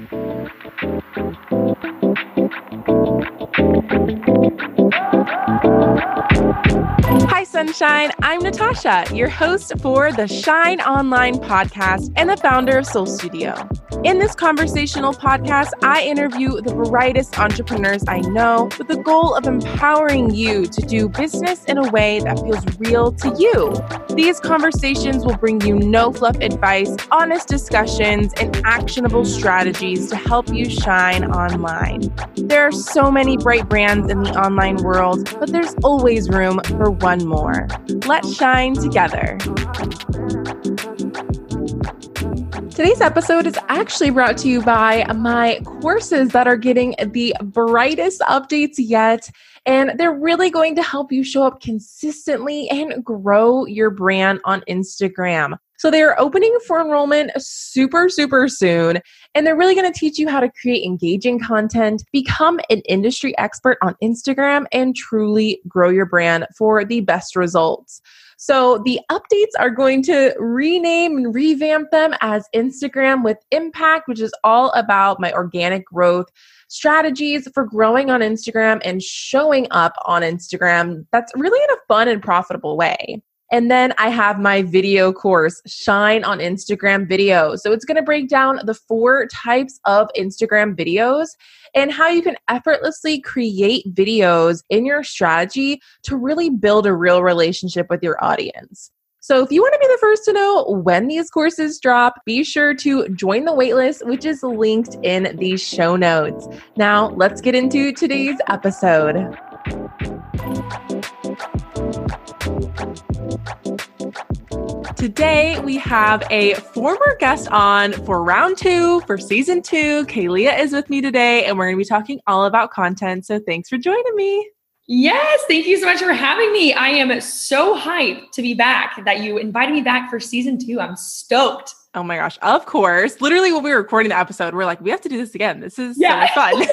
Hi, Sunshine. I'm Natasha, your host for the Shine Online podcast and the founder of Soul Studio. In this conversational podcast, I interview the brightest entrepreneurs I know with the goal of empowering you to do business in a way that feels real to you. These conversations will bring you no fluff advice, honest discussions, and actionable strategies to help you shine online. There are so many bright brands in the online world, but there's always room for one more. Let's shine together. Today's episode is actually brought to you by my courses that are getting the brightest updates yet. And they're really going to help you show up consistently and grow your brand on Instagram. So they're opening for enrollment super soon. And they're really going to teach you how to create engaging content, become an industry expert on Instagram, and truly grow your brand for the best results. So the updates are going to rename and revamp them as Instagram with Impact, which is all about my organic growth strategies for growing on Instagram and showing up on Instagram. That's really in a fun and profitable way. And then I have my video course, Shine on Instagram Video. So it's going to break down the 4 types of Instagram videos and how you can effortlessly create videos in your strategy to really build a real relationship with your audience. So if you want to be the first to know when these courses drop, be sure to join the waitlist, which is linked in the show notes. Now, let's get into today's episode. Today, we have a former guest on for round 2 for season 2. Kalia is with me today, and we're going to be talking all about content. So thanks for joining me. Yes, thank you so much for having me. I am so hyped to be back, that you invited me back for season 2. I'm stoked. Oh my gosh, of course. Literally when we were recording the episode, we're like, we have to do this again. This is so much fun.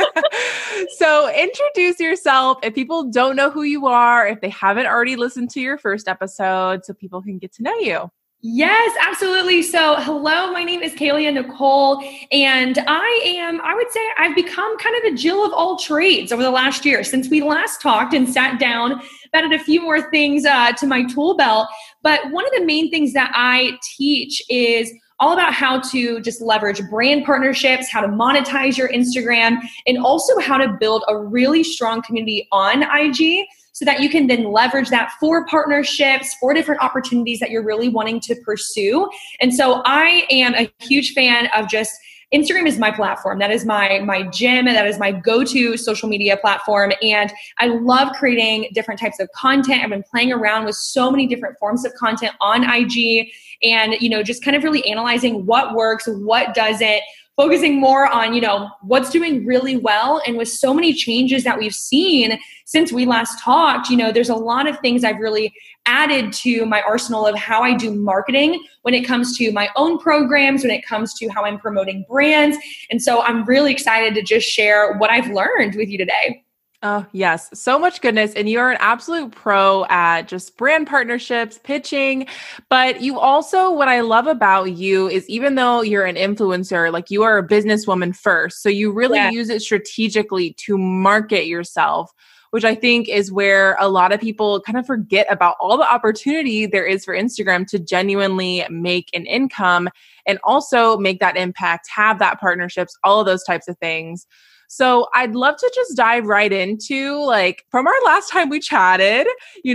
So introduce yourself if people don't know who you are, if they haven't already listened to your first episode, so people can get to know you. Yes, absolutely. So hello, my name is Kalia Nicole, and I would say I've become kind of a Jill of all trades over the last year since we last talked and sat down, added a few more things to my tool belt. But one of the main things that I teach is all about how to just leverage brand partnerships, how to monetize your Instagram, and also how to build a really strong community on IG so that you can then leverage that for partnerships, for different opportunities that you're really wanting to pursue. And so I am a huge fan of just Instagram is my platform. That is my gym. That is my go-to social media platform. And I love creating different types of content. I've been playing around with so many different forms of content on IG and, just kind of really analyzing what works, what doesn't, focusing more on, what's doing really well. And with so many changes that we've seen since we last talked, there's a lot of things I've really added to my arsenal of how I do marketing when it comes to my own programs, when it comes to how I'm promoting brands. And so I'm really excited to just share what I've learned with you today. Oh, yes. So much goodness. And you're an absolute pro at just brand partnerships, pitching. But you also, what I love about you is even though you're an influencer, like you are a businesswoman first. So you really use it strategically to market yourself, which I think is where a lot of people kind of forget about all the opportunity there is for Instagram to genuinely make an income and also make that impact, have that partnerships, all of those types of things. So I'd love to just dive right into from our last time we chatted,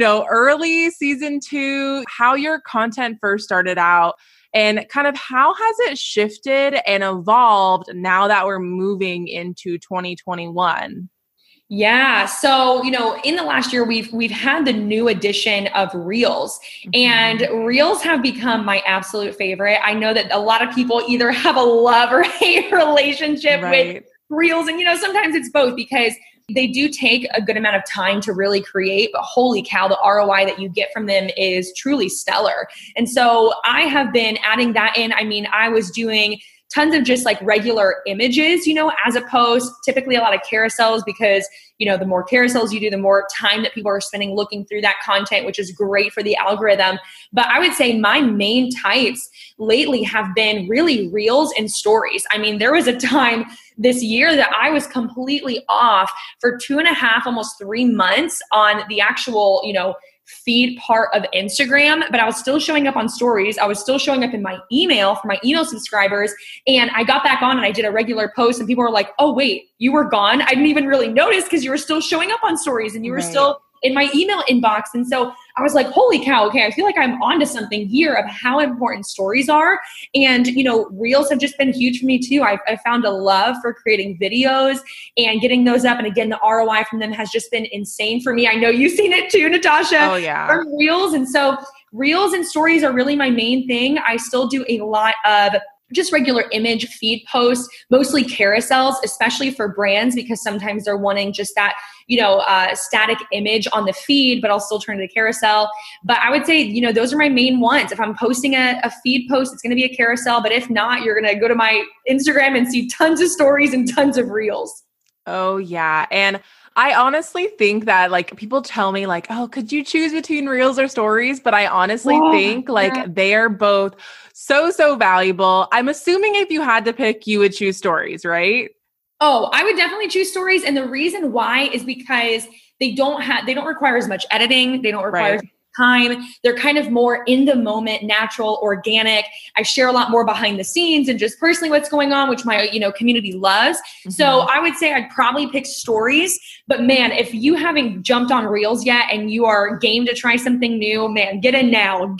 early season 2, how your content first started out and kind of how has it shifted and evolved now that we're moving into 2021? Yeah. So, in the last year, we've had the new edition of Reels, and Reels have become my absolute favorite. I know that a lot of people either have a love or hate relationship with Reels. And, sometimes it's both because they do take a good amount of time to really create, but holy cow, the ROI that you get from them is truly stellar. And so I have been adding that in. I mean, I was doing tons of just like regular images, as opposed typically a lot of carousels because, the more carousels you do, the more time that people are spending looking through that content, which is great for the algorithm. But I would say my main types lately have been really reels and stories. I mean, there was a time this year that I was completely off for 2.5, almost 3 months on the actual, feed part of Instagram, but I was still showing up on stories. I was still showing up in my email for my email subscribers. And I got back on and I did a regular post and people were like, oh, wait, you were gone. I didn't even really notice because you were still showing up on stories and you were still in my email inbox. And so I was like, holy cow, okay, I feel like I'm onto something here of how important stories are. And, reels have just been huge for me too. I found a love for creating videos and getting those up. And again, the ROI from them has just been insane for me. I know you've seen it too, Natasha. Oh yeah. From reels. And so reels and stories are really my main thing. I still do a lot of just regular image feed posts, mostly carousels, especially for brands, because sometimes they're wanting just that, static image on the feed, but I'll still turn it to carousel. But I would say, those are my main ones. If I'm posting a feed post, it's going to be a carousel. But if not, you're going to go to my Instagram and see tons of stories and tons of reels. Oh yeah. And I honestly think that like people tell me like, oh, could you choose between reels or stories? But I honestly think like they are both so valuable. I'm assuming if you had to pick, you would choose stories, right? Oh, I would definitely choose stories. And the reason why is because they don't require as much editing. They don't require as much time. They're kind of more in the moment, natural, organic. I share a lot more behind the scenes and just personally what's going on, which my, community loves. Mm-hmm. So I would say I'd probably pick stories, but man, if you haven't jumped on reels yet and you are game to try something new, man, get in now.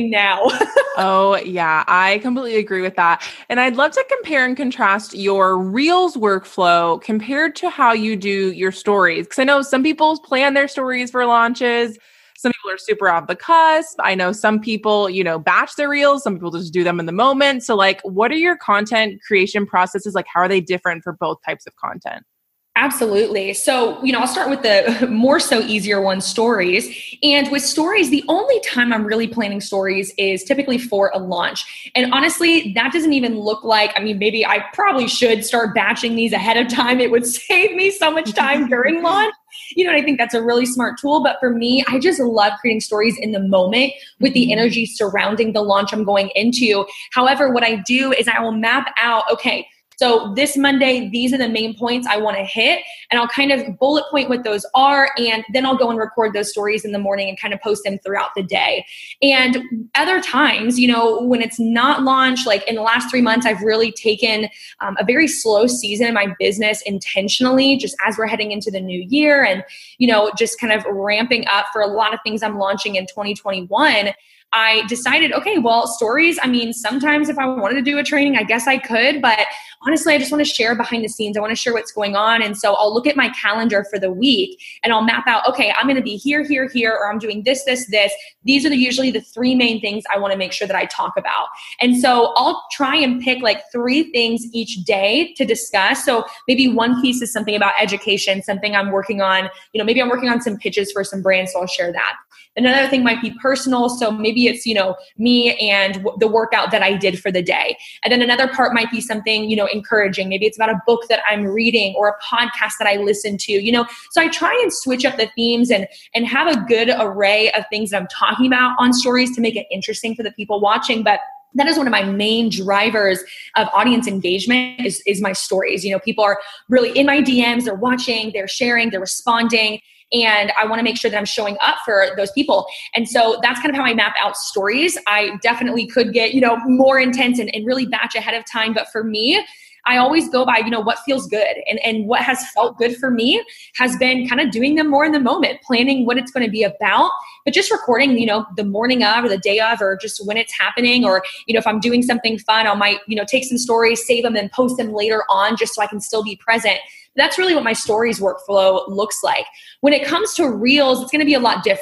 Oh yeah, I completely agree with that. And I'd love to compare and contrast your reels workflow compared to how you do your stories. Because I know some people plan their stories for launches. Some people are super off the cusp. I know some people, batch their reels. Some people just do them in the moment. So like, what are your content creation processes? Like, how are they different for both types of content? Absolutely. So, I'll start with the more so easier one, stories. And with stories, the only time I'm really planning stories is typically for a launch. And honestly, that doesn't even look like, maybe I probably should start batching these ahead of time. It would save me so much time during launch. And I think that's a really smart tool. But for me, I just love creating stories in the moment with the energy surrounding the launch I'm going into. However, what I do is I will map out, okay, so this Monday, these are the main points I want to hit, and I'll kind of bullet point what those are, and then I'll go and record those stories in the morning and kind of post them throughout the day. And other times, when it's not launched, like in the last 3 months, I've really taken a very slow season in my business intentionally, just as we're heading into the new year and, just kind of ramping up for a lot of things I'm launching in 2021. I decided, okay, well, stories, sometimes if I wanted to do a training, I guess I could, but honestly, I just want to share behind the scenes. I want to share what's going on. And so I'll look at my calendar for the week and I'll map out, okay, I'm going to be here, or I'm doing this. These are usually the 3 main things I want to make sure that I talk about. And so I'll try and pick like 3 things each day to discuss. So maybe one piece is something about education, something I'm working on, maybe I'm working on some pitches for some brands. So I'll share that. Another thing might be personal. So maybe it's, me and the workout that I did for the day. And then another part might be something, encouraging. Maybe it's about a book that I'm reading or a podcast that I listen to, So I try and switch up the themes and have a good array of things that I'm talking about on stories to make it interesting for the people watching. But that is one of my main drivers of audience engagement is my stories. People are really in my DMs, they're watching, they're sharing, they're responding. And I want to make sure that I'm showing up for those people. And so that's kind of how I map out stories. I definitely could get, more intense and really batch ahead of time. But for me, I always go by, what feels good and what has felt good for me has been kind of doing them more in the moment, planning what it's going to be about, but just recording, the morning of or the day of, or just when it's happening. Or, if I'm doing something fun, I might, take some stories, save them and post them later on just so I can still be present. That's really what my stories workflow looks like. When it comes to reels, it's going to be a lot different.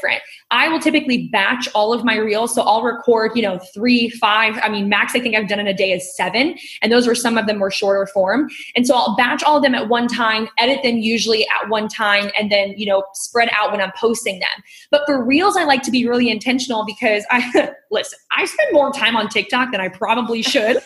I will typically batch all of my reels. So I'll record, 3, 5, max I think I've done in a day is 7. And those were, some of them were shorter form. And so I'll batch all of them at one time, edit them usually at one time, and then, spread out when I'm posting them. But for reels, I like to be really intentional because I spend more time on TikTok than I probably should.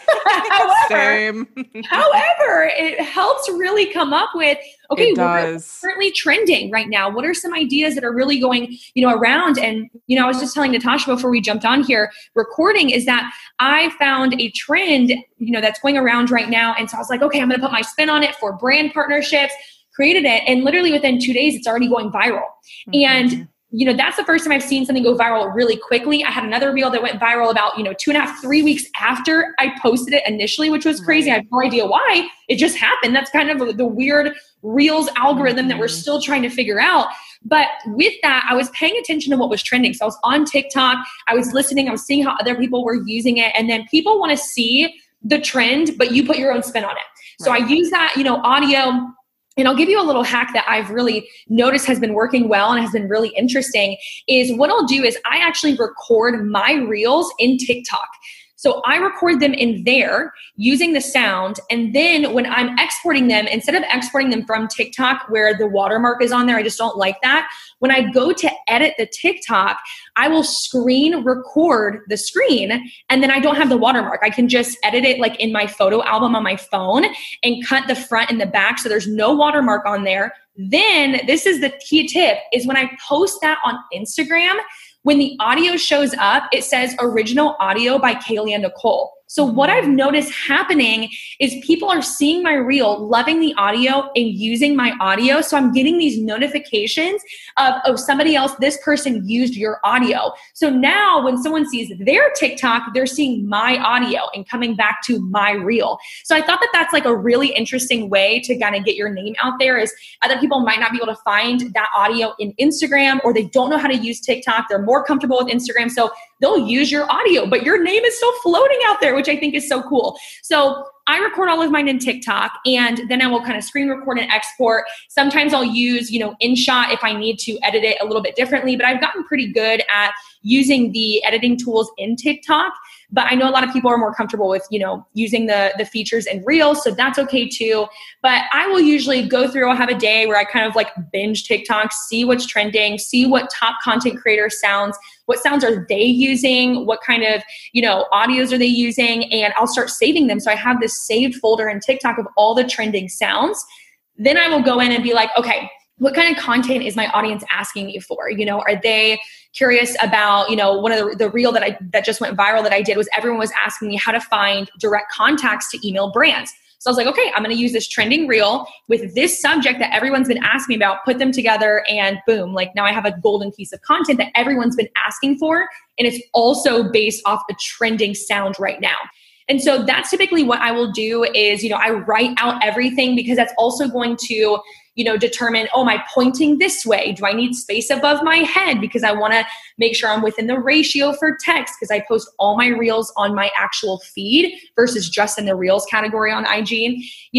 However, it helps really come up with, okay, what's currently trending right now? What are some ideas that are really going, around? And, I was just telling Natasha before we jumped on here recording is that I found a trend, that's going around right now. And so I was like, okay, I'm going to put my spin on it for brand partnerships, created it. And literally within 2 days, it's already going viral. And that's the first time I've seen something go viral really quickly. I had another reel that went viral about, 2.5, 3 weeks after I posted it initially, which was crazy. I have no idea why. It just happened. That's kind of the weird Reels algorithm that we're still trying to figure out. But with that, I was paying attention to what was trending. So I was on TikTok, I was listening, I was seeing how other people were using it. And then people want to see the trend, but you put your own spin on it. So I use that, audio. And I'll give you a little hack that I've really noticed has been working well and has been really interesting is what I'll do is I actually record my reels in TikTok. So I record them in there using the sound. And then when I'm exporting them, instead of exporting them from TikTok where the watermark is on there, I just don't like that. When I go to edit the TikTok, I will screen record the screen and then I don't have the watermark. I can just edit it like in my photo album on my phone and cut the front and the back so there's no watermark on there. Then this is the key tip is when I post that on Instagram, when the audio shows up, it says original audio by Kalia Nicole. So what I've noticed happening is people are seeing my reel, loving the audio and using my audio. So I'm getting these notifications of somebody else, this person used your audio. So now when someone sees their TikTok, they're seeing my audio and coming back to my reel. So I thought that that's like a really interesting way to kind of get your name out there is other people might not be able to find that audio in Instagram or they don't know how to use TikTok. They're more comfortable with Instagram. So they'll use your audio, but your name is still floating out there, which I think is so cool. So I record all of mine in TikTok and then I will kind of screen record and export. Sometimes I'll use, InShot if I need to edit it a little bit differently, but I've gotten pretty good at using the editing tools in TikTok. But I know a lot of people are more comfortable with, using the features in Reels. So that's okay too. But I will usually go through, I'll have a day where I kind of like binge TikTok, see what's trending, see what top content creator sounds, what sounds are they using, what kind of, audios are they using, and I'll start saving them. So I have this saved folder in TikTok of all the trending sounds. Then I will go in and be like, okay, what kind of content is my audience asking me for? Are they curious about, one of the reel that just went viral that I did was everyone was asking me how to find direct contacts to email brands. So I was like, okay, I'm going to use this trending reel with this subject that everyone's been asking me about, put them together, and boom, like now I have a golden piece of content that everyone's been asking for. And it's also based off a trending sound right now. And so that's typically what I will do is, I write out everything because that's also going to, determine, am I pointing this way? Do I need space above my head? Because I want to make sure I'm within the ratio for text because I post all my reels on my actual feed versus just in the reels category on IG.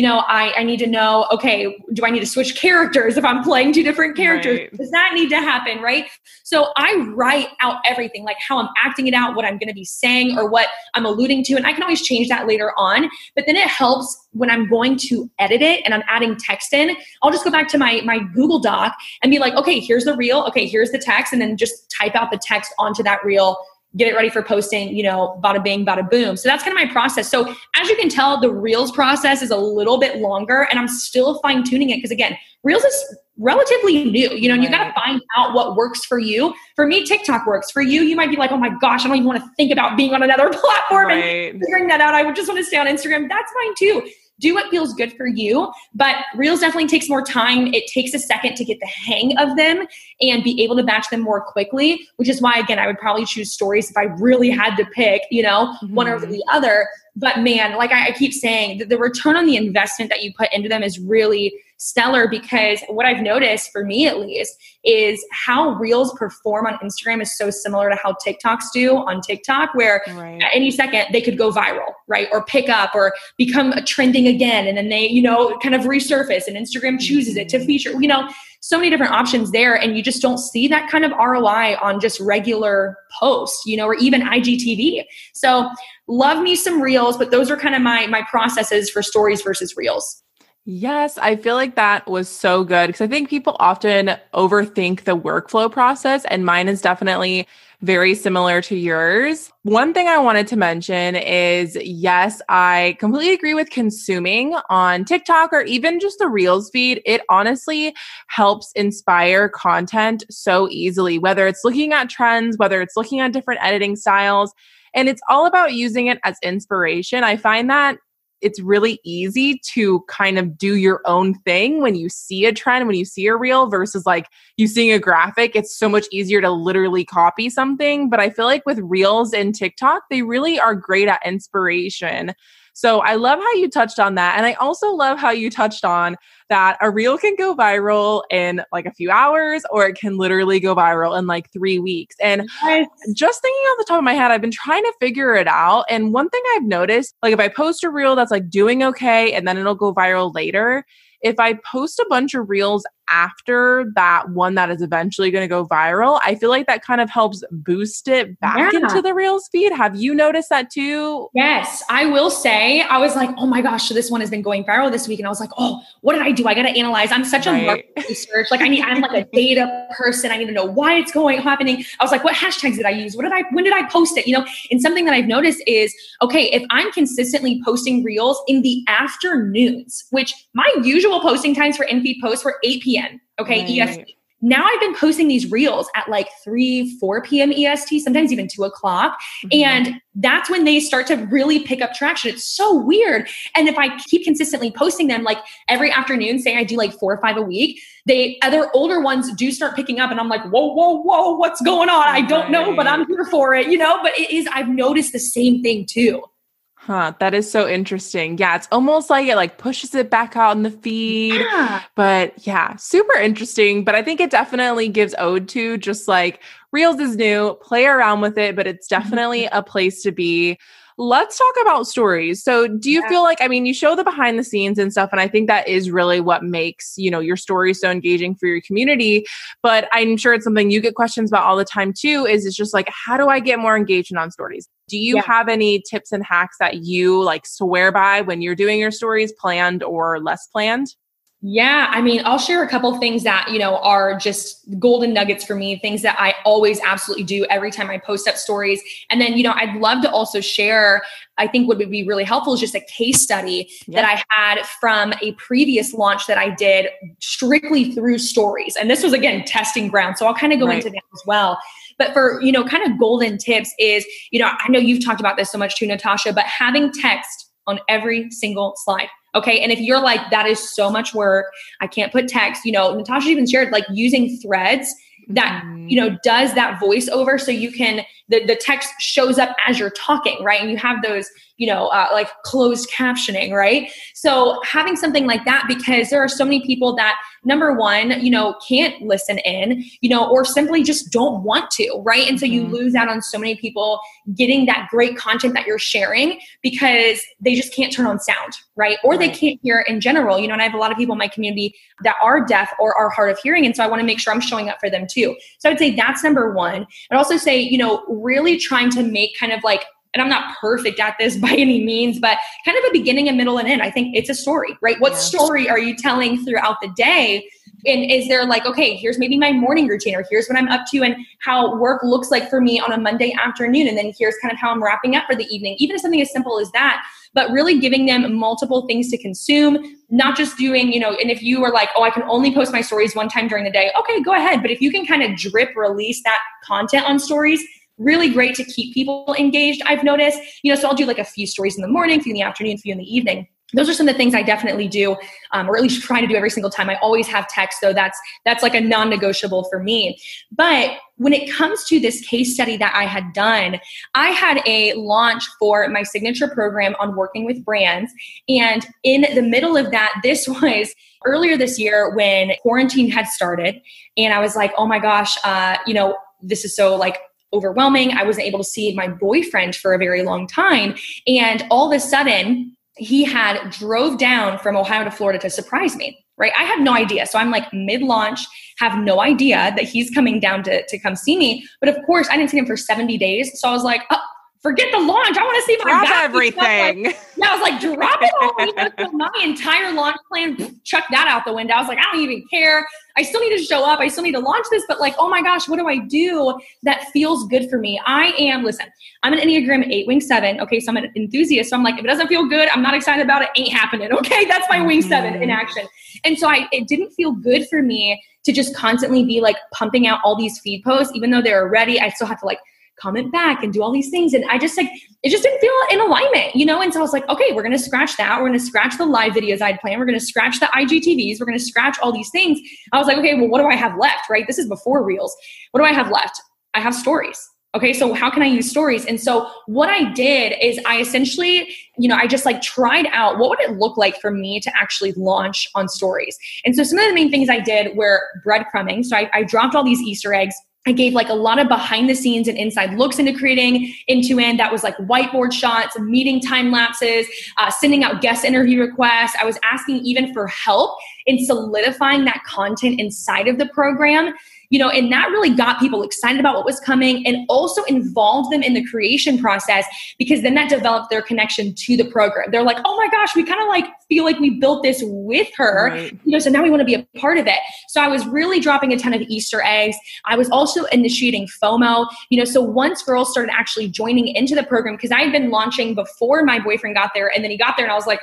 I need to know, okay, do I need to switch characters if I'm playing 2 different characters? Right. Does that need to happen, right? So I write out everything, like how I'm acting it out, what I'm going to be saying or what I'm alluding to. And I can always change that later on. But then it helps when I'm going to edit it and I'm adding text in, I'll just go back to my Google Doc and be like, okay, here's the reel. Okay, here's the text. And then just type out the text onto that reel, get it ready for posting, bada bing, bada boom. So that's kind of my process. So as you can tell, the reels process is a little bit longer and I'm still fine tuning it. Because again, reels is relatively new, and you got to find out what works for you. For me, TikTok works. For you, you might be like, oh my gosh, I don't even want to think about being on another platform and figuring that out. I would just want to stay on Instagram. That's fine too. Do what feels good for you, but Reels definitely takes more time. It takes a second to get the hang of them and be able to batch them more quickly, which is why, again, I would probably choose stories if I really had to pick, one over the other. But man, like I keep saying, the return on the investment that you put into them is really stellar because what I've noticed, for me at least, is how Reels perform on Instagram is so similar to how TikToks do on TikTok, where at any second they could go viral, right? Or pick up or become trending again. And then they, kind of resurface and Instagram chooses it to feature, so many different options there. And you just don't see that kind of ROI on just regular posts, or even IGTV. So love me some reels, but those are kind of my processes for stories versus reels. Yes, I feel like that was so good because I think people often overthink the workflow process, and mine is definitely very similar to yours. One thing I wanted to mention is, yes, I completely agree with consuming on TikTok or even just the Reels feed. It honestly helps inspire content so easily, whether it's looking at trends, whether it's looking at different editing styles, and it's all about using it as inspiration. I find that it's really easy to kind of do your own thing when you see a trend, when you see a reel versus like you seeing a graphic. It's so much easier to literally copy something. But I feel like with reels and TikTok, they really are great at inspiration. So I love how you touched on that. And I also love how you touched on that a reel can go viral in like a few hours, or it can literally go viral in like 3 weeks. And Yes. just thinking off the top of my head, I've been trying to figure it out. And one thing I've noticed, like if I post a reel that's like doing okay and then it'll go viral later, if I post a bunch of reels after that one that is eventually going to go viral, I feel like that kind of helps boost it back into the reels feed. Have you noticed that too? Yes, I will say, I was like, oh my gosh, so this one has been going viral this week. And I was like, oh, what did I do? I got to analyze. I'm such a market research. Like I'm like a data person. I need to know why it's happening. I was like, what hashtags did I use? When did I post it? And something that I've noticed is, okay, if I'm consistently posting reels in the afternoons, which my usual posting times for in-feed posts were 8 p.m. Okay. Right. EST. Now I've been posting these reels at like 3, 4 p.m. EST, sometimes even 2 o'clock. Mm-hmm. And that's when they start to really pick up traction. It's so weird. And if I keep consistently posting them like every afternoon, say I do like 4 or 5 a week, other older ones do start picking up. And I'm like, whoa, what's going on? I don't know, but I'm here for it, but I've noticed the same thing too. Huh, that is so interesting. Yeah, it's almost like it like pushes it back out in the feed. Yeah. But yeah, super interesting. But I think it definitely gives ode to just like Reels is new, play around with it, but it's definitely a place to be. Let's talk about stories. So do you feel like, you show the behind the scenes and stuff, and I think that is really what makes, your story so engaging for your community. But I'm sure it's something you get questions about all the time too, is it's just like, how do I get more engagement on stories? Do you have any tips and hacks that you like swear by when you're doing your stories, planned or less planned? Yeah. I'll share a couple things that, are just golden nuggets for me, things that I always absolutely do every time I post up stories. And then, I'd love to also share, I think what would be really helpful is just a case study that I had from a previous launch that I did strictly through stories. And this was, again, testing ground. So I'll kind of go into that as well. But for, kind of golden tips is, I know you've talked about this so much too, Natasha, but having text on every single slide. Okay. And if you're like, that is so much work, I can't put text, Natasha even shared like using Threads that, does that voiceover. So you can, the text shows up as you're talking, right? And you have those, like closed captioning, right? So having something like that, because there are so many people that, number one, can't listen in, or simply just don't want to, right? And so you lose out on so many people getting that great content that you're sharing because they just can't turn on sound, right? Or they can't hear in general, and I have a lot of people in my community that are deaf or are hard of hearing. And so I want to make sure I'm showing up for them too. So I would say that's number one. I'd also say, really trying to make kind of like, and I'm not perfect at this by any means, but kind of a beginning, a middle, and end. I think it's a story, right? What story are you telling throughout the day? And is there like, okay, here's maybe my morning routine, or here's what I'm up to and how work looks like for me on a Monday afternoon. And then here's kind of how I'm wrapping up for the evening, even if something as simple as that, but really giving them multiple things to consume, not just doing, and if you are like, oh, I can only post my stories one time during the day. Okay, go ahead. But if you can kind of drip release that content on stories, really great to keep people engaged, I've noticed. So I'll do like a few stories in the morning, a few in the afternoon, a few in the evening. Those are some of the things I definitely do, or at least try to do every single time. I always have text, though. That's like a non-negotiable for me. But when it comes to this case study that I had done, I had a launch for my signature program on working with brands. And in the middle of that, this was earlier this year when quarantine had started. And I was like, oh my gosh, this is so like overwhelming. I wasn't able to see my boyfriend for a very long time. And all of a sudden, he had drove down from Ohio to Florida to surprise me. right? I had no idea. So I'm like mid-launch, have no idea that he's coming down to come see me. But of course, I didn't see him for 70 days. So I was like, oh, forget the launch. I want to see my drop everything. Yeah, I was like, drop it all. So my entire launch plan, chuck that out the window. I was like, I don't even care. I still need to show up. I still need to launch this. But like, oh my gosh, what do I do that feels good for me? I'm an Enneagram 8, wing 7. Okay, so I'm an enthusiast. So I'm like, if it doesn't feel good, I'm not excited about it, ain't happening. Okay, that's my wing 7 in action. And so it didn't feel good for me to just constantly be like pumping out all these feed posts, even though they were ready. I still have to like comment back and do all these things. And I just like, it just didn't feel in alignment, you know? And so I was like, okay, we're going to scratch that. We're going to scratch the live videos I'd planned. We're going to scratch the IGTVs. We're going to scratch all these things. I was like, okay, well, what do I have left, right? This is before Reels. What do I have left? I have stories. Okay, so how can I use stories? And so what I did is I essentially, I just like tried out what would it look like for me to actually launch on stories. And so some of the main things I did were breadcrumbing. So I dropped all these Easter eggs. I gave like a lot of behind the scenes and inside looks into creating Intuend. That was like whiteboard shots, meeting time lapses, sending out guest interview requests. I was asking even for help in solidifying that content inside of the program. And that really got people excited about what was coming and also involved them in the creation process, because then that developed their connection to the program. They're like, oh my gosh, we kind of like feel like we built this with her, right. So now we want to be a part of it. So I was really dropping a ton of Easter eggs. I was also initiating FOMO, so once girls started actually joining into the program, because I had been launching before my boyfriend got there, and then he got there and I was like,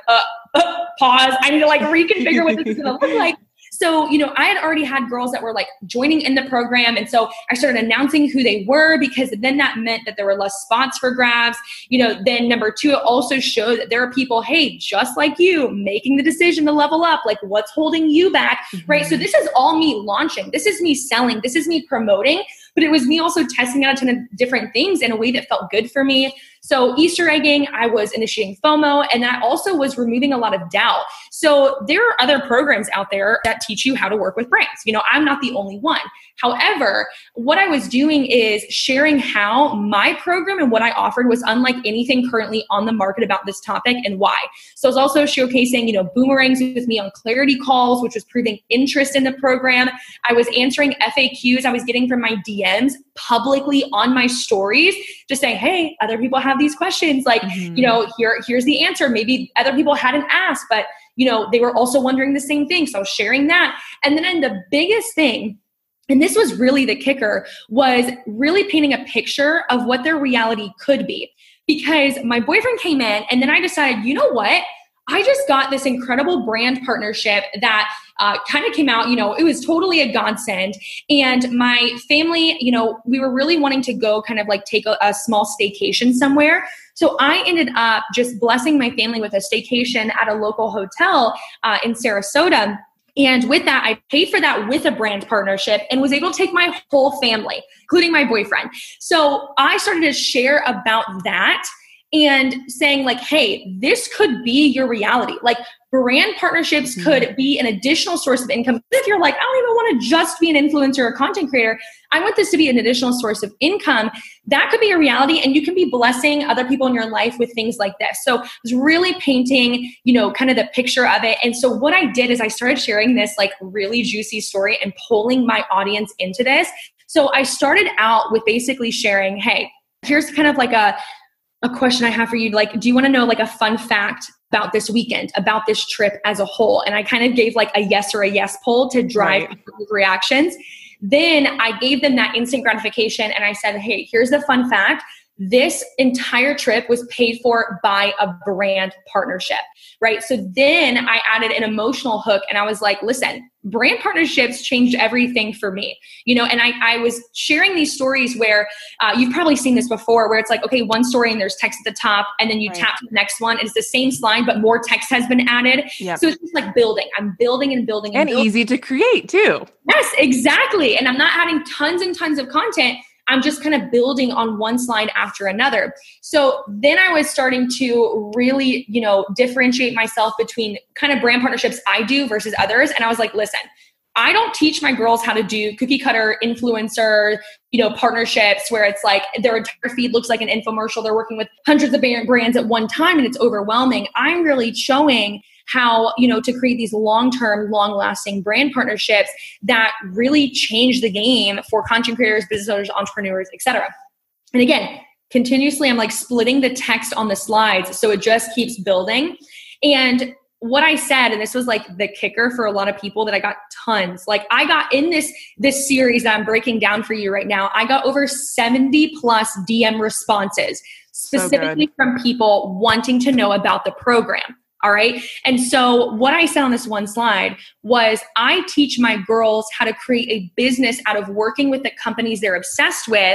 pause. I need to like reconfigure what this is going to look like. So, I had already had girls that were like joining in the program. And so I started announcing who they were, because then that meant that there were less spots for grabs. Then number 2, it also showed that there are people, hey, just like you, making the decision to level up. Like, what's holding you back, right? So this is all me launching. This is me selling. This is me promoting. But it was me also testing out a ton of different things in a way that felt good for me. So Easter egging, I was initiating FOMO, and that also was removing a lot of doubt. So there are other programs out there that teach you how to work with brands. I'm not the only one. However, what I was doing is sharing how my program and what I offered was unlike anything currently on the market about this topic and why. So I was also showcasing, boomerangs with me on clarity calls, which was proving interest in the program. I was answering FAQs I was getting from my DMs publicly on my stories, just saying, hey, other people have these questions. Like, here's the answer. Maybe other people hadn't asked, but, they were also wondering the same thing. So I was sharing that. And then the biggest thing, and this was really the kicker, was really painting a picture of what their reality could be. Because my boyfriend came in, and then I decided, you know what? I just got this incredible brand partnership that kind of came out, it was totally a godsend. And my family, we were really wanting to go kind of like take a small staycation somewhere. So I ended up just blessing my family with a staycation at a local hotel in Sarasota. And with that, I paid for that with a brand partnership and was able to take my whole family, including my boyfriend. So I started to share about that and saying like, hey, this could be your reality. Like, brand partnerships could be an additional source of income. If you're like, I don't even want to just be an influencer or content creator, I want this to be an additional source of income. That could be a reality, and you can be blessing other people in your life with things like this. So I was really painting, kind of the picture of it. And so what I did is I started sharing this like really juicy story and pulling my audience into this. So I started out with basically sharing, hey, here's kind of like a question I have for you. Like, do you want to know like a fun fact about this weekend, about this trip as a whole? And I kind of gave like a yes or a yes poll to drive reactions. Then I gave them that instant gratification, and I said, hey, here's the fun fact. This entire trip was paid for by a brand partnership, right? So then I added an emotional hook, and I was like, listen, brand partnerships changed everything for me, and I was sharing these stories where you've probably seen this before, where it's like, okay, one story and there's text at the top, and then you tap the next one and it's the same slide, but more text has been added. Yep. So it's just like building. I'm building and building and building. Easy to create too. Yes, exactly. And I'm not adding tons and tons of content. I'm just kind of building on one slide after another. So then I was starting to really, differentiate myself between kind of brand partnerships I do versus others. And I was like, listen, I don't teach my girls how to do cookie cutter influencer, partnerships where it's like their entire feed looks like an infomercial. They're working with hundreds of brands at one time and it's overwhelming. I'm really showing how, to create these long-term, long-lasting brand partnerships that really change the game for content creators, business owners, entrepreneurs, etc. And again, continuously, I'm like splitting the text on the slides so it just keeps building. And what I said, and this was like the kicker for a lot of people, that I got tons. Like I got in this series that I'm breaking down for you right now, I got over 70 plus DM responses, specifically from people wanting to know about the program. All right. And so what I said on this one slide was, I teach my girls how to create a business out of working with the companies they're obsessed with,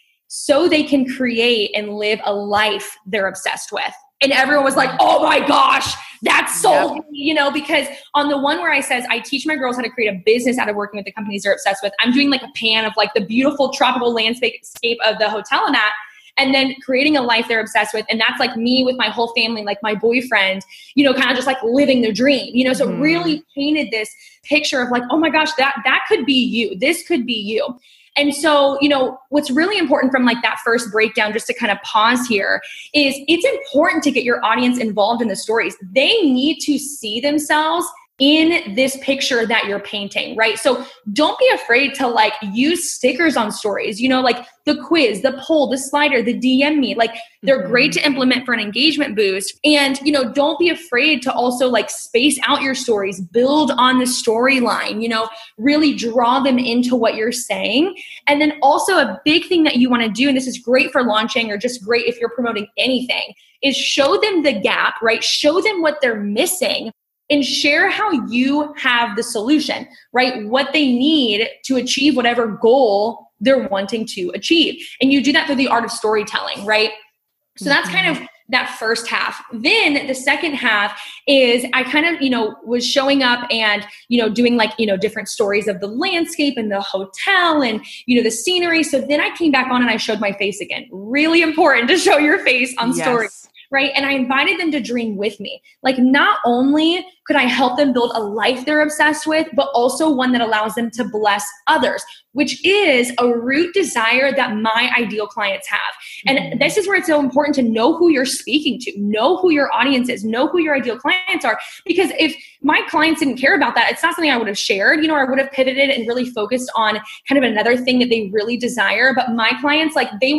so they can create and live a life they're obsessed with. And everyone was like, oh my gosh, that's sold me, because on the one where I says, I teach my girls how to create a business out of working with the companies they're obsessed with, I'm doing like a pan of like the beautiful tropical landscape of the hotel I'm at, and then creating a life they're obsessed with. And that's like me with my whole family, like my boyfriend, kind of just like living their dream, so it really painted this picture of like, oh my gosh, that could be you. This could be you. And so, what's really important from like that first breakdown, just to kind of pause here, is it's important to get your audience involved in the stories. They need to see themselves in this picture that you're painting, right? So don't be afraid to like use stickers on stories, like the quiz, the poll, the slider, the DM me, like they're great to implement for an engagement boost. And, don't be afraid to also like space out your stories, build on the storyline, really draw them into what you're saying. And then also a big thing that you want to do, and this is great for launching or just great if you're promoting anything, is show them the gap, right? Show them what they're missing, and share how you have the solution, right? What they need to achieve whatever goal they're wanting to achieve. And you do that through the art of storytelling, right? So that's kind of that first half. Then the second half is I kind of, was showing up and, doing like, different stories of the landscape and the hotel and, the scenery. So then I came back on and I showed my face again. Really important to show your face on stories. Right. And I invited them to dream with me. Like, not only could I help them build a life they're obsessed with, but also one that allows them to bless others, which is a root desire that my ideal clients have. And this is where it's so important to know who you're speaking to, know who your audience is, know who your ideal clients are. Because if my clients didn't care about that, it's not something I would have shared, or I would have pivoted and really focused on kind of another thing that they really desire. But my clients, like, they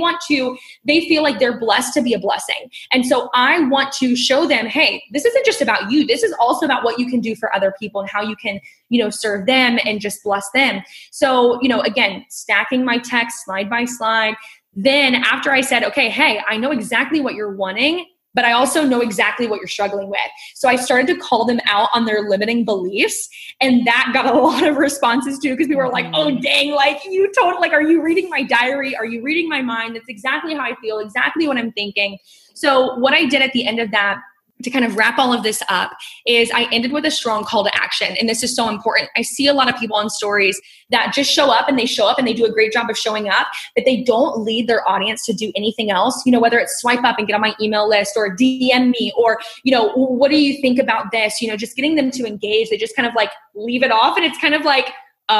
feel like they're blessed to be a blessing. And so I want to show them, hey, this isn't just about you. This is also about what you can do for other people and how you can, serve them and just bless them. So, again, stacking my text slide by slide. Then after I said, okay, hey, I know exactly what you're wanting, but I also know exactly what you're struggling with. So I started to call them out on their limiting beliefs. And that got a lot of responses too, because people were like, oh, dang, like you totally, like, are you reading my diary? Are you reading my mind? That's exactly how I feel, exactly what I'm thinking. So what I did at the end of that, to kind of wrap all of this up, is I ended with a strong call to action. And this is so important. I see a lot of people on stories that just show up and they do a great job of showing up, but they don't lead their audience to do anything else, whether it's swipe up and get on my email list or DM me or, what do you think about this? Just getting them to engage. They just kind of like leave it off. And it's kind of like,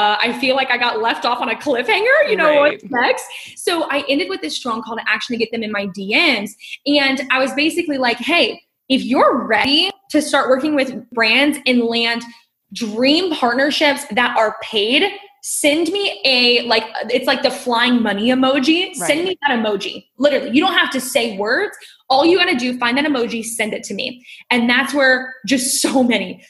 I feel like I got left off on a cliffhanger, what's next? So I ended with this strong call to action to get them in my DMs. And I was basically like, hey, if you're ready to start working with brands and land dream partnerships that are paid, send me it's like the flying money emoji. Right. Send me that emoji. Literally, you don't have to say words. All you got to do, find that emoji, send it to me. And that's where just so many,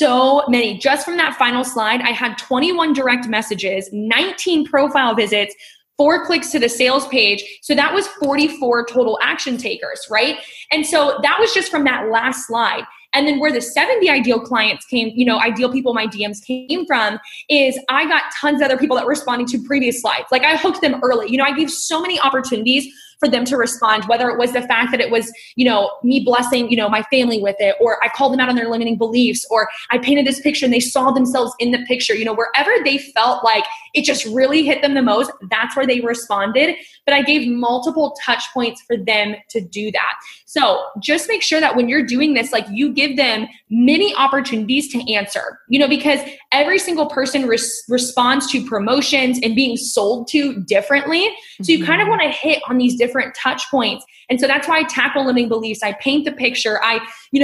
just from that final slide, I had 21 direct messages, 19 profile visits, 4 clicks to the sales page. So that was 44 total action takers, right? And so that was just from that last slide. And then where the 70 ideal clients came, ideal people my DMs came from, is I got tons of other people that were responding to previous slides. Like, I hooked them early. I gave so many opportunities for them to respond, whether it was the fact that it was, me blessing, my family with it, or I called them out on their limiting beliefs, or I painted this picture and they saw themselves in the picture, wherever they felt like it just really hit them the most, that's where they responded. But I gave multiple touch points for them to do that. So just make sure that when you're doing this, like, you give them many opportunities to answer, because every single person responds to promotions and being sold to differently. So you kind of want to hit on these different different touch points. And so that's why I tackle limiting beliefs. I paint the picture. I,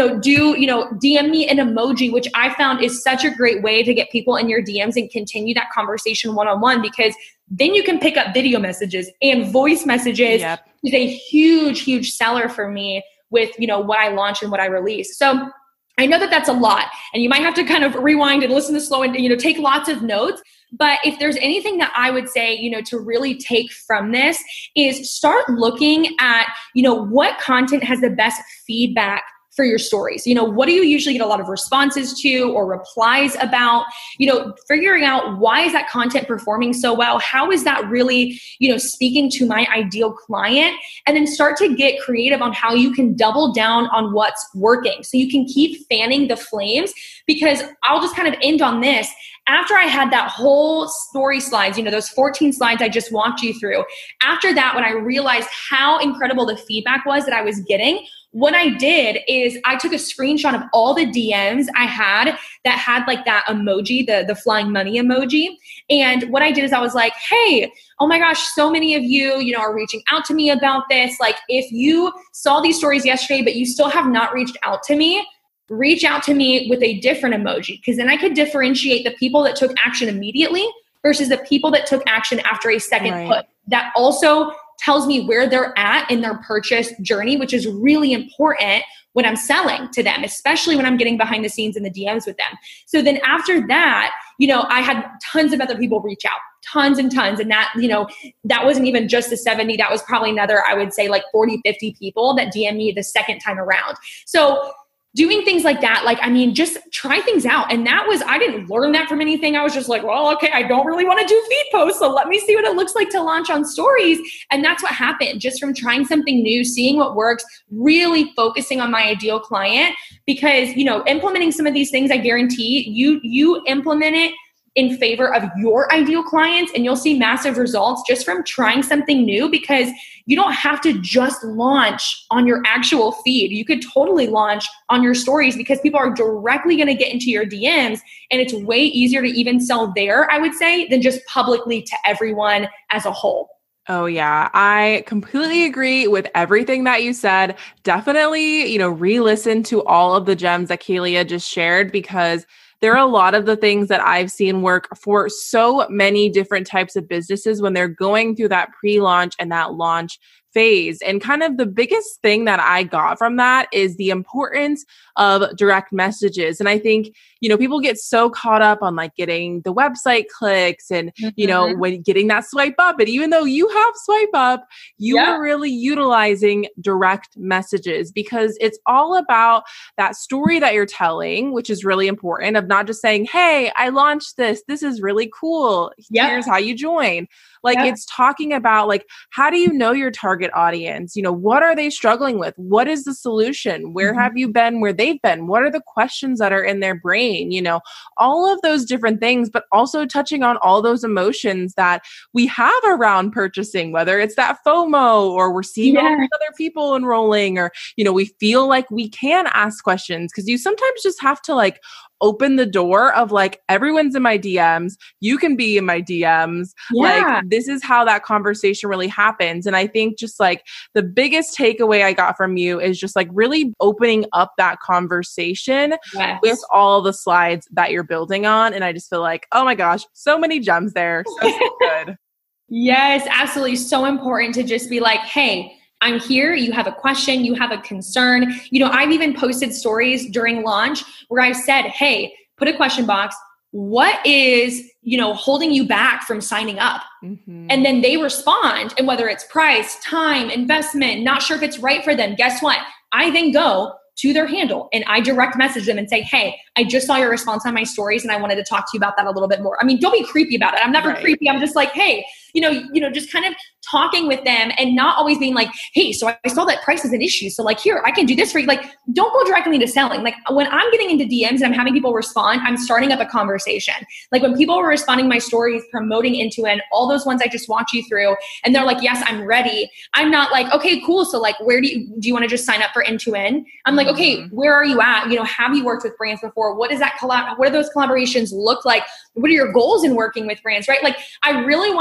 DM me an emoji, which I found is such a great way to get people in your DMs and continue that conversation one-on-one, because then you can pick up video messages and voice messages. Yep. Is a huge, huge seller for me with, what I launch and what I release. So I know that that's a lot, and you might have to kind of rewind and listen to slow and, take lots of notes. But if there's anything that I would say, to really take from this is start looking at, what content has the best feedback for your stories. What do you usually get a lot of responses to or replies about? Figuring out, why is that content performing so well? How is that really, speaking to my ideal client? And then start to get creative on how you can double down on what's working, so you can keep fanning the flames. Because I'll just kind of end on this. After I had that whole story slides, those 14 slides I just walked you through, after that, when I realized how incredible the feedback was that I was getting, what I did is I took a screenshot of all the DMs I had that had like that emoji, the flying money emoji. And what I did is I was like, hey, oh my gosh, so many of you, are reaching out to me about this. Like, if you saw these stories yesterday, but you still have not reached out to me, reach out to me with a different emoji, because then I could differentiate the people that took action immediately versus the people that took action after a second put. That also tells me where they're at in their purchase journey, which is really important when I'm selling to them, especially when I'm getting behind the scenes in the DMs with them. So then after that, I had tons of other people reach out, tons and tons. And that, that wasn't even just the 70, that was probably another, I would say like 40, 50 people that DM me the second time around. So doing things like that, just try things out. And I didn't learn that from anything. I was just like, well, okay, I don't really want to do feed posts, so let me see what it looks like to launch on stories. And that's what happened, just from trying something new, seeing what works, really focusing on my ideal client. Because, implementing some of these things, I guarantee you implement it in favor of your ideal clients, and you'll see massive results just from trying something new, because you don't have to just launch on your actual feed. You could totally launch on your stories, because people are directly going to get into your DMs, and it's way easier to even sell there, I would say, than just publicly to everyone as a whole. Oh yeah, I completely agree with everything that you said. Definitely, re-listen to all of the gems that Kalia just shared, because there are a lot of the things that I've seen work for so many different types of businesses when they're going through that pre-launch and that launch phase. And kind of the biggest thing that I got from that is the importance of direct messages. And I think, people get so caught up on like getting the website clicks and, when getting that swipe up. And even though you have swipe up, you are really utilizing direct messages, because it's all about that story that you're telling, which is really important, of not just saying, hey, I launched this. This is really cool. Here's how you join. It's talking about how do you know your target audience? What are they struggling with? What is the solution? Where have you been where they've been? What are the questions that are in their brain? All of those different things, but also touching on all those emotions that we have around purchasing, whether it's that FOMO, or we're seeing all these other people enrolling, or, we feel like we can ask questions, because you sometimes just have to open the door of everyone's in my DMs. You can be in my DMs. This is how that conversation really happens. And I think just the biggest takeaway I got from you is just really opening up that conversation with all the slides that you're building on. And I just feel like, oh my gosh, so many gems there. So good. Yes, absolutely. So important to just be like, hey, I'm here. You have a question. You have a concern. I've even posted stories during launch where I've said, hey, put a question box. What is, holding you back from signing up? Mm-hmm. And then they respond. And whether it's price, time, investment, not sure if it's right for them, guess what? I then go to their handle and I direct message them and say, hey, I just saw your response on my stories and I wanted to talk to you about that a little bit more. I mean, don't be creepy about it. I'm never creepy. I'm just like, hey, just kind of talking with them and not always being like, hey, so I saw that price is an issue. So here, I can do this for you. Don't go directly into selling. When I'm getting into DMs and I'm having people respond, I'm starting up a conversation. When people were responding my stories, promoting Intuit, all those ones I just walked you through, and they're like, yes, I'm ready. I'm not like, okay, cool. So where do you want to just sign up for Intuit? I'm like, okay, where are you at? Have you worked with brands before? What does that what do those collaborations look like? What are your goals in working with brands, right? I really want to ask them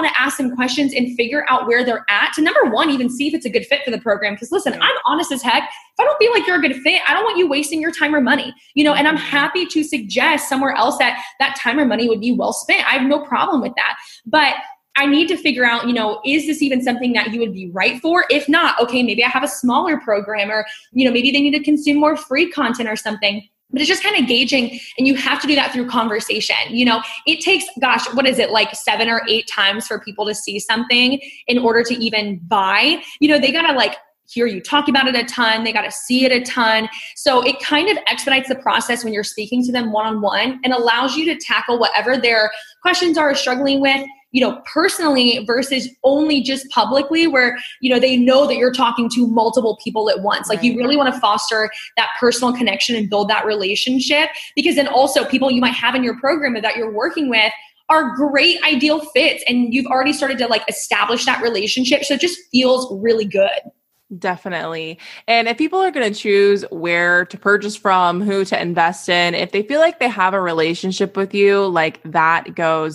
some questions and figure out where they're at to, number one, even see if it's a good fit for the program. Because listen, I'm honest as heck. If I don't feel like you're a good fit, I don't want you wasting your time or money, and I'm happy to suggest somewhere else that time or money would be well spent. I have no problem with that. But I need to figure out, is this even something that you would be right for? If not, okay, maybe I have a smaller program, or, maybe they need to consume more free content or something. But it's just kind of gauging, and you have to do that through conversation. It takes, what is it, like 7 or 8 times for people to see something in order to even buy. They got to hear you talk about it a ton. They got to see it a ton. So it kind of expedites the process when you're speaking to them one-on-one and allows you to tackle whatever their questions are struggling with, personally versus only just publicly where, they know that you're talking to multiple people at once. Like you really want to foster that personal connection and build that relationship, because then also people you might have in your program that you're working with are great ideal fits, and you've already started to establish that relationship. So it just feels really good. Definitely. And if people are going to choose where to purchase from, who to invest in, if they feel like they have a relationship with you, that goes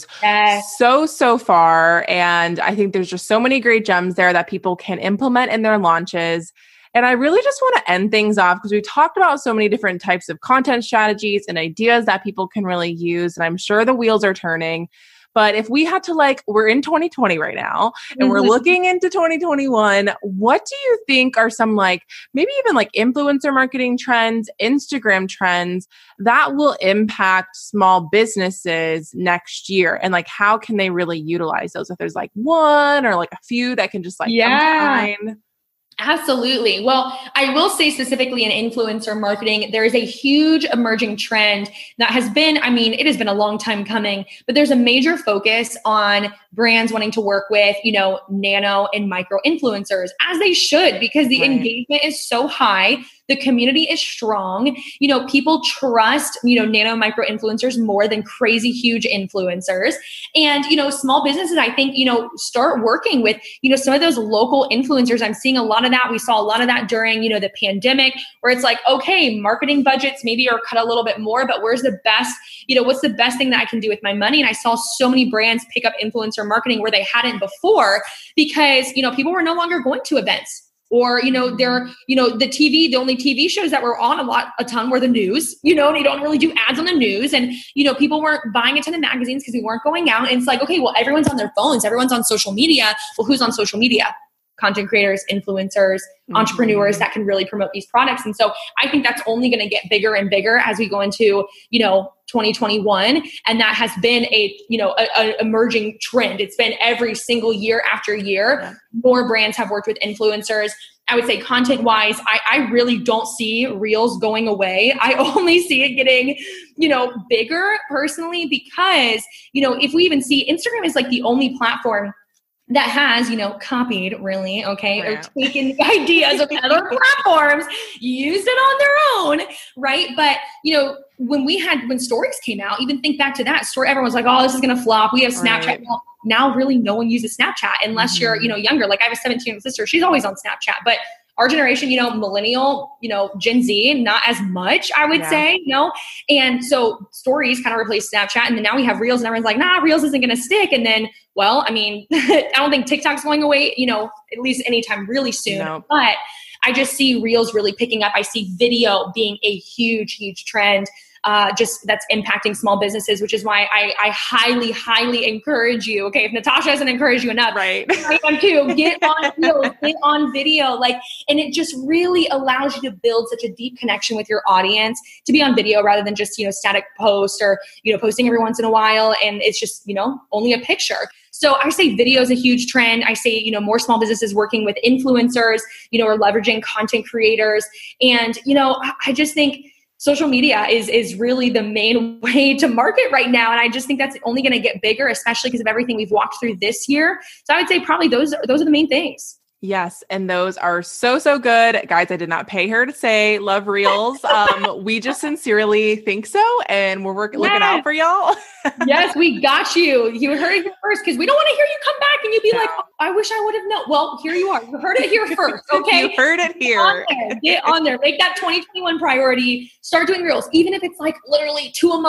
so far. And I think there's just so many great gems there that people can implement in their launches. And I really just want to end things off because we talked about so many different types of content strategies and ideas that people can really use. And I'm sure the wheels are turning. But if we had to we're in 2020 right now and we're looking into 2021, what do you think are some maybe even influencer marketing trends, Instagram trends that will impact small businesses next year? And how can they really utilize those? If there's one or a few that can just come to mind. Absolutely. Well, I will say specifically in influencer marketing, there is a huge emerging trend that has been, it has been a long time coming, but there's a major focus on brands wanting to work with, nano and micro influencers, as they should, because the engagement is so high. The community is strong. People trust, nano micro influencers more than crazy huge influencers. And, small businesses, I think, start working with, some of those local influencers. I'm seeing a lot of that. We saw a lot of that during, the pandemic, where it's okay, marketing budgets maybe are cut a little bit more, but where's the best, what's the best thing that I can do with my money? And I saw so many brands pick up influencer marketing where they hadn't before, because, people were no longer going to events. Or, they're, the only TV shows that were on a ton were the news, and you don't really do ads on the news. And, people weren't buying a ton of magazines because we weren't going out. And it's okay, well, everyone's on their phones. Everyone's on social media. Well, who's on social media? Content creators, influencers, entrepreneurs that can really promote these products. And so I think that's only going to get bigger and bigger as we go into, 2021. And that has been a emerging trend. It's been every single year after year, more brands have worked with influencers. I would say content wise, I really don't see Reels going away. I only see it getting, bigger personally, because, if we even see Instagram is the only platform that has, copied really, okay, or taken ideas of other platforms, used it on their own, right? But, when stories came out, even think back to that story, everyone's oh, this is going to flop. We have Snapchat. Well, now really no one uses Snapchat unless you're, younger. I have a 17-year-old sister. She's always on Snapchat, but our generation, millennial, Gen Z, not as much, I would say, And so stories kind of replaced Snapchat. And then now we have Reels, and everyone's nah, Reels isn't going to stick. And then, well, I don't think TikTok's going away, at least anytime really soon. No. But I just see Reels really picking up. I see video being a huge, huge trend. Just that's impacting small businesses, which is why I highly, highly encourage you. Okay, if Natasha doesn't encourage you enough, right? I am too. Get on Reels, get on video, and it just really allows you to build such a deep connection with your audience to be on video rather than just static post or posting every once in a while, and it's just only a picture. So I say video is a huge trend. I say more small businesses working with influencers, or leveraging content creators, and I just think social media is really the main way to market right now. And I just think that's only going to get bigger, especially because of everything we've walked through this year. So I would say probably those are the main things. Yes. And those are so good. Guys, I did not pay her to say love Reels. We just sincerely think so. And we're looking out for y'all. Yes, we got you. You heard it here first, because we don't want to hear you come back and you be oh, I wish I would have known. Well, here you are. You heard it here first. Okay. You heard it here. Get on there. Make that 2021 priority. Start doing Reels. Even if it's literally 2 a month.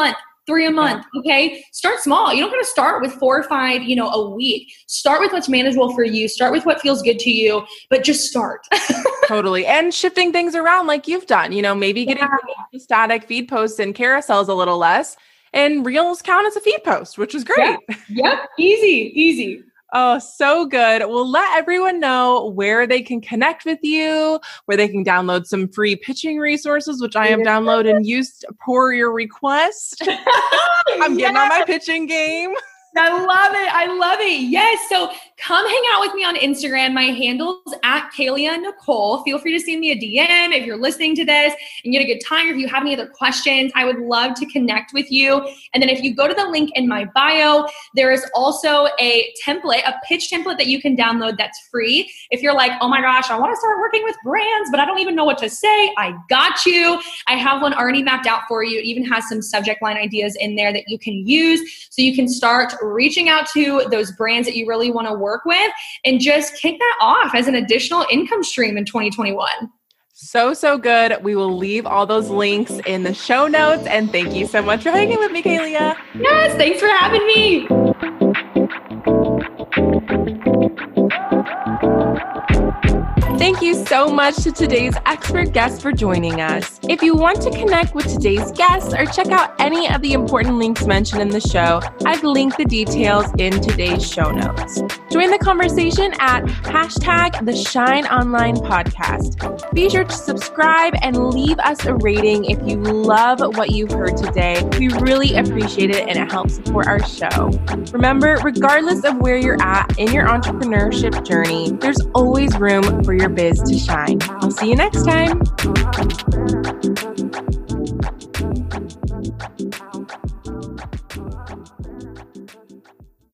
3 a month. Okay. Start small. You don't got to start with 4 or 5, a week. Start with what's manageable for you. Start with what feels good to you, but just start. Totally. And shifting things around like you've done, maybe getting rid of the static feed posts and carousels a little less, and reels count as a feed post, which is great. Yep. Easy. Oh, so good. We'll let everyone know where they can connect with you, where they can download some free pitching resources, which I have downloaded and used per your request. I'm getting on my pitching game. I love it. Yes. So come hang out with me on Instagram. My handle's @KaliaNicole. Feel free to send me a DM if you're listening to this and get a good time. Or if you have any other questions, I would love to connect with you. And then if you go to the link in my bio, there is also a template, a pitch template that you can download that's free. If you're like, oh my gosh, I want to start working with brands, but I don't even know what to say, I got you. I have one already mapped out for you. It even has some subject line ideas in there that you can use so you can start reaching out to those brands that you really want to work with and just kick that off as an additional income stream in 2021. So good. We will leave all those links in the show notes. And thank you so much for hanging with me, Kalia. Yes, thanks for having me. Thank you so much to today's expert guest for joining us. If you want to connect with today's guests or check out any of the important links mentioned in the show, I've linked the details in today's show notes. Join the conversation at #TheShineOnlinePodcast. Be sure to subscribe and leave us a rating if you love what you've heard today. We really appreciate it and it helps support our show. Remember, regardless of where you're at in your entrepreneurship journey, there's always room for your biz to shine. I'll see you next time.